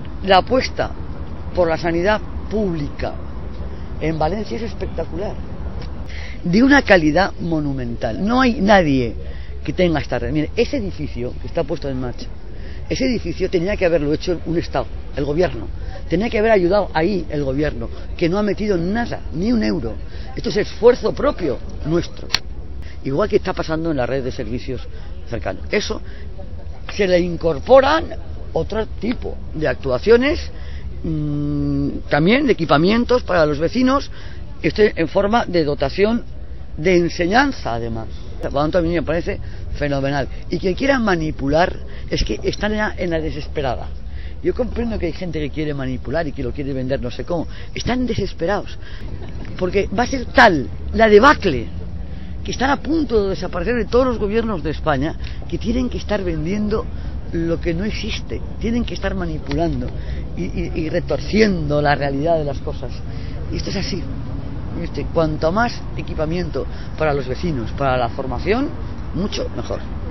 La apuesta por la sanidad pública en Valencia es espectacular, de una calidad monumental. No hay nadie que tenga esta red. Mire, ese edificio que está puesto en marcha, ese edificio tenía que haberlo hecho un Estado, el gobierno. Tenía que haber ayudado ahí el gobierno, que no ha metido nada, ni un euro. Esto es esfuerzo propio nuestro. Igual que está pasando en la red de servicios cercanos. Eso se le incorporan otro tipo de actuaciones, también de equipamientos para los vecinos, en forma de dotación de enseñanza, además. Por lo tanto, a mí me parece fenomenal. Y quien quiera manipular es que están ya en la desesperada. Yo comprendo que hay gente que quiere manipular y que lo quiere vender no sé cómo. Están desesperados, porque va a ser tal la debacle, que están a punto de desaparecer de todos los gobiernos de España, que tienen que estar vendiendo lo que no existe, tienen que estar manipulando y retorciendo la realidad de las cosas. Y esto es así. Cuanto más equipamiento para los vecinos, para la formación, mucho mejor.